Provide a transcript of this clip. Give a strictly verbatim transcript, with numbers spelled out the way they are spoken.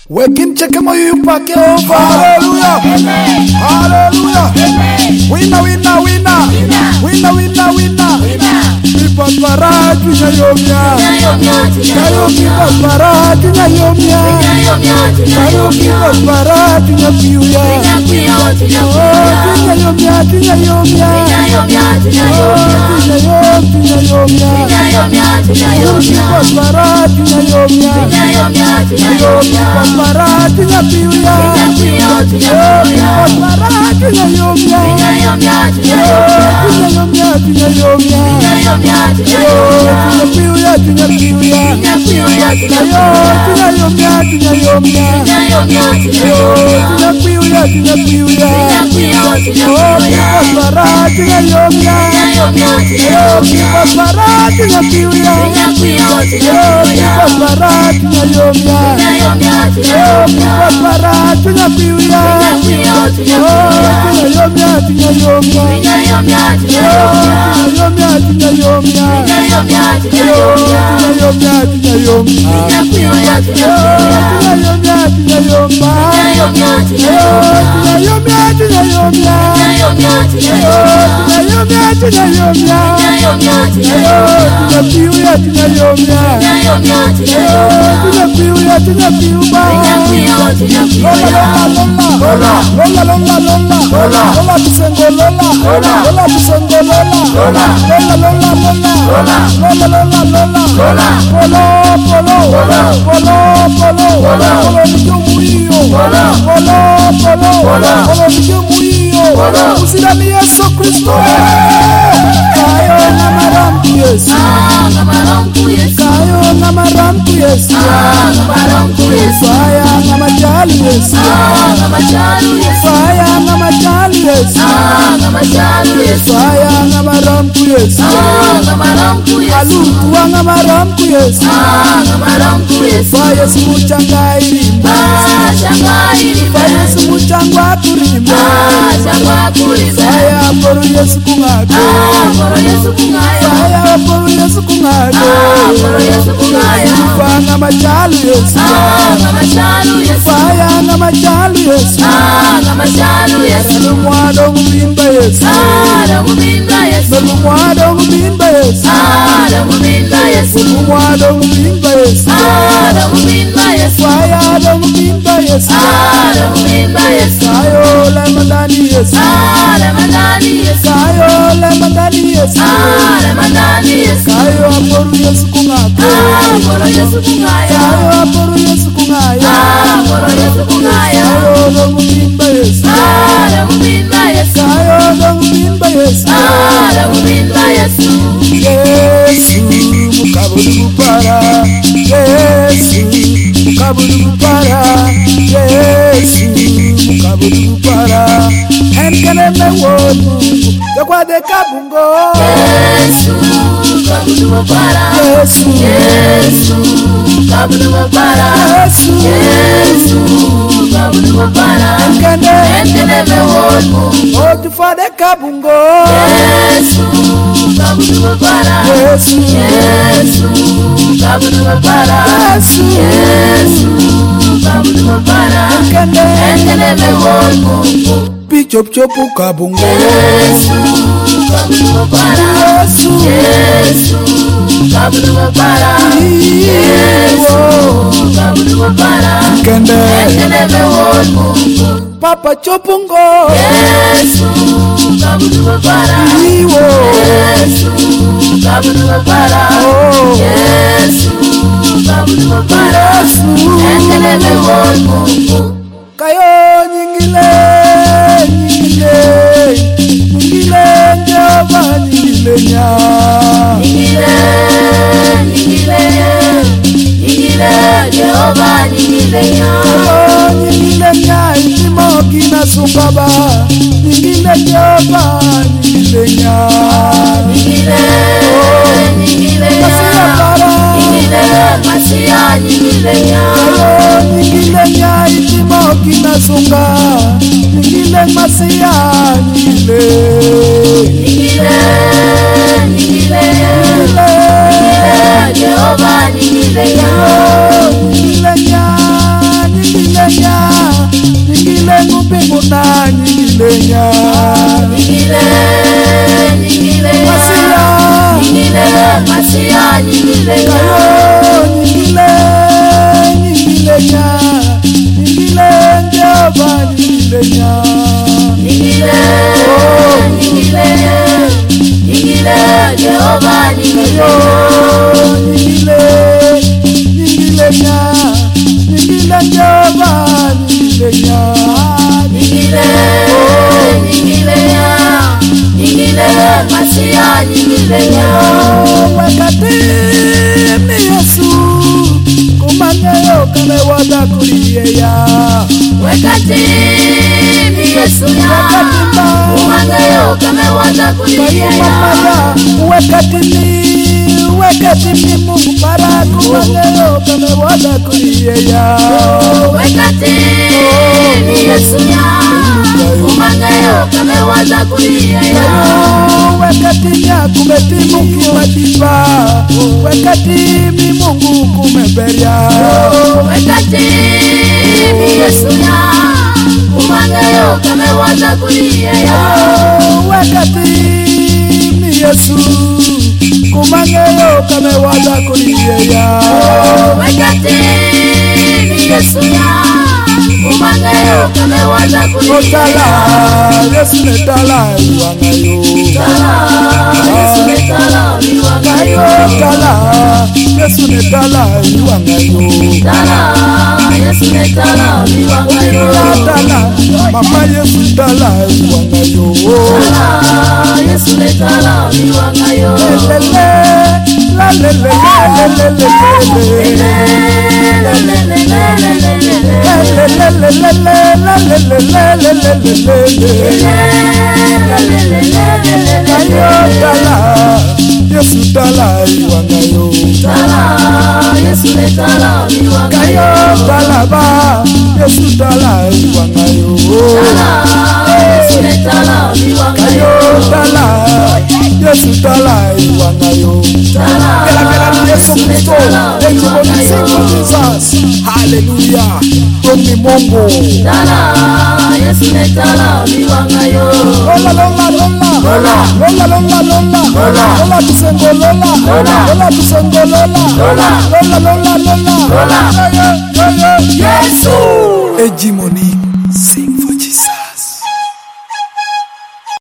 Wekin cheke moyo upake over. Hallelujah. Amen. Hallelujah. Amen. Winner, winner, winner. Winner, winner, winner. People para tunya yomya. Kayo people para tunya yomya. Kayo people para tunya piuya. Oh, tunya yomya, tunya yomya. Oh, tunya yom, tunya yomya. Kayo people para tunya yomya. Kayo people para tunya piuya. Oh, people para tunya yomya. Tunya yomya, tunya yomya. Tunya piuya, tunya piuya. Ayo, tunya yomya, tunya yomya. Tunya piuya, tunya piuya. Oh, people para tunya yomya. Ayo, people para tunya piuya. Oh, people para tunya yomya. Oh, people para tunya piuya. Oh, tunya yomya, tunya yomya. Oh, tunya yomya, tunya yomya. Oh, tunya yomya, tunya yomya. Oh, tunya yomya, tunya yomya. Oh, tunya yomya, tunya yomya. Oh, tunya yomya, tunya yomya. Oh, tunya piuya, tunya yomya. Oh, tunya piuya, tunya piuya. Lola, lola, lola, lola, lola, lola, bisengo lola, lola, bisengo lola, lola, lola, lola, lola, lola, lola, lola, polo, polo, polo, polo, polo, nijo muio, polo, polo, polo, nijo muio, usidani Yesu Kristo, kayo na marampu Yesu, kayo na marampu Yesu, faya na majali Yesu, faya na majali Yesu, faya na marampu Yesu, alutua na marampu Yesu, faya simuchanga irimba, faya simuchanga kurimba, faya poru Yesu kungago, faya poru Yesu kungago, faya na majali Yesu, faya na majali Yesu, Lumwado ngubimba Yesu, Lumwado ngubimba Yesu, Lumwado ngubimba Yesu, faya do ngubimba Yesu, kayo le mandani Yesu, kayo le mandani Yesu, kayo aporu Yesu kungago, kayo aporu Yesu kungayo, kayo do ngubimba Yesu, kayo do ngubimba Yesu, Yesu mukabulu para, Yesu mukabulu para, Yesu mukabulu para, enkele mewodu yakwa de kabungo, Yesu mukabulu para, Yesu Yesu mukabulu para, Yesu mukabulu para, enkele enkele mewodu odu fa de kabungo, Yesu mukabulu para, Yesu Yesu mukabulu para, Yesu Yesu mukabulu para, enkele enkele mewodu pichop chopu kabungo, Yesu mukabulu para, Yesu Yesu mukabulu para, Yesu mukabulu para, enkele enkele mewodu papa chopungo, Yesu mukabulu para, iwo Yesu mukabulu para, oh Yesu mukabulu para, Yesu enkele mewodu kayo nyingile nyingile nyingile njaba nyingile nya Nyingile, nyingile, nyingile, Jehova nyingile nya. kayo nyingile nya itimo kina sungaba nyingile njaba nyingile nya Nyingile, nyingile, Masia para nyingile, Masia nyingile nya. kayo nyingile nya itimo kina sunga nyingile masia nyingile Nyingile, nyingile, nyingile Jehova nyingile nya. nyingile nya nyingile nyingile nya nyingile nyingile nya nyingile Jehova nyingile nya nyingile nyingile nyingile Jehova nyingile nyingile nyingile nya nyingile Jehova nyingile nya nyingile nyingile nya nyingile Masia nyingile nya wakati mi Yesu kumangayo kame wada kuliyeya wakati mi Yesu ya kumangayo kame wada kuliyeya wakati mi wakati mi Mungu para kumangayo kame wada kuliyeya wakati mi Yesu ya kumangayo kame wada kuliyeya wakati nya kumetimu kimatiba wakati mi Mungu kumeberia wakati mi Yesu ya kumangayo kame wada kuliyeya wakati mi Yesu kumangayo kame wada kuliyeya wakati mi Yesu ya kumangayo kame wada kuliyeya Yesu netala iwangayo Yesu netala iwangayo tala Yesu netala iwangayo tala Yesu netala iwangayo tala mama Yesu tala iwangayo tala Yesu netala iwangayo lele la lele lele Yesu tala iwangayo tala Yesu netala iwangayo tala ba Yesu tala iwangayo tala Yesu netala iwangayo tala Yesu tala iwangayo tala Yesu Kristo Jesus hallelujah Mungu Mungu tala Yesu netala iwangayo lola lola lola lola lola lola lola lola bisengo lola lola bisengo lola lola lola lola lola Yesu hegemony